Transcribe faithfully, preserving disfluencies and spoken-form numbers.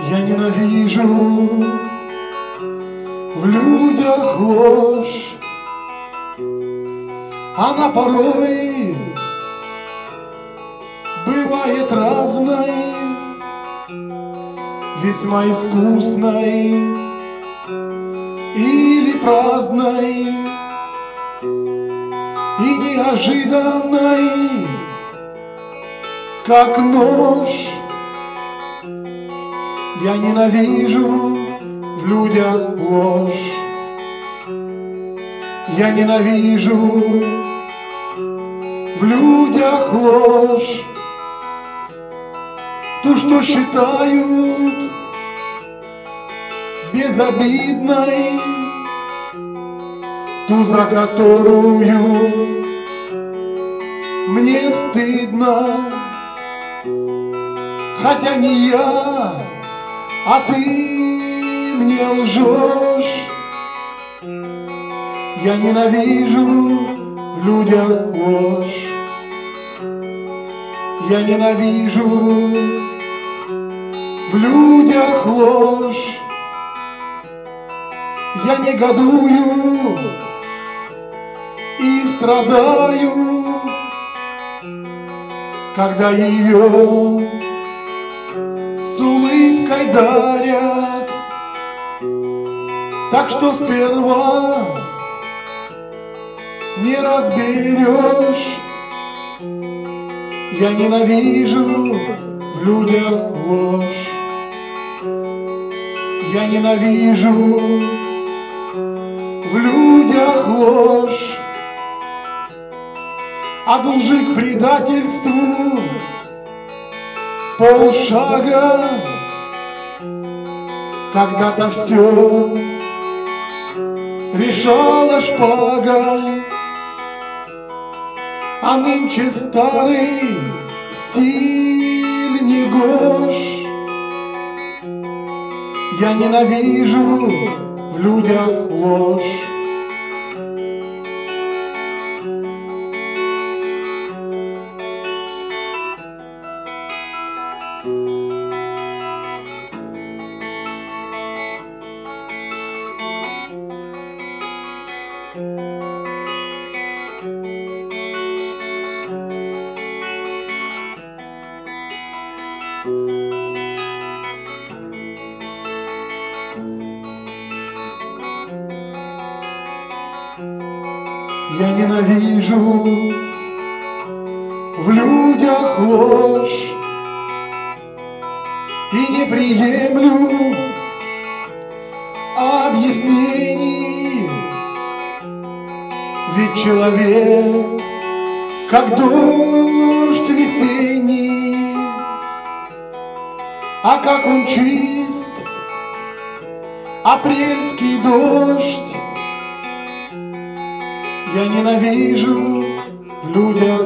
Я ненавижу в людях ложь. Она порой бывает разной, весьма искусной или праздной и неожиданной, как нож. Я ненавижу в людях ложь. Я ненавижу в людях ложь. Ту, что считают безобидной, ту, за которую мне стыдно. Хотя не я, а ты мне лжешь. Я ненавижу в людях ложь. Я ненавижу в людях ложь. Я негодую и страдаю, когда ее с улыбкой дарят. Так что сперва не разберешь. Я ненавижу в людях ложь. Я ненавижу в людях ложь. От лжи к предательству полшага. Когда-то все решала шпага, а нынче старый стиль негож. Я ненавижу в людях ложь. Я ненавижу в людях ложь и не приемлю объяснений. Ведь человек, как дождь весенний, а как он чист, апрельский дождь. Я ненавижу в людях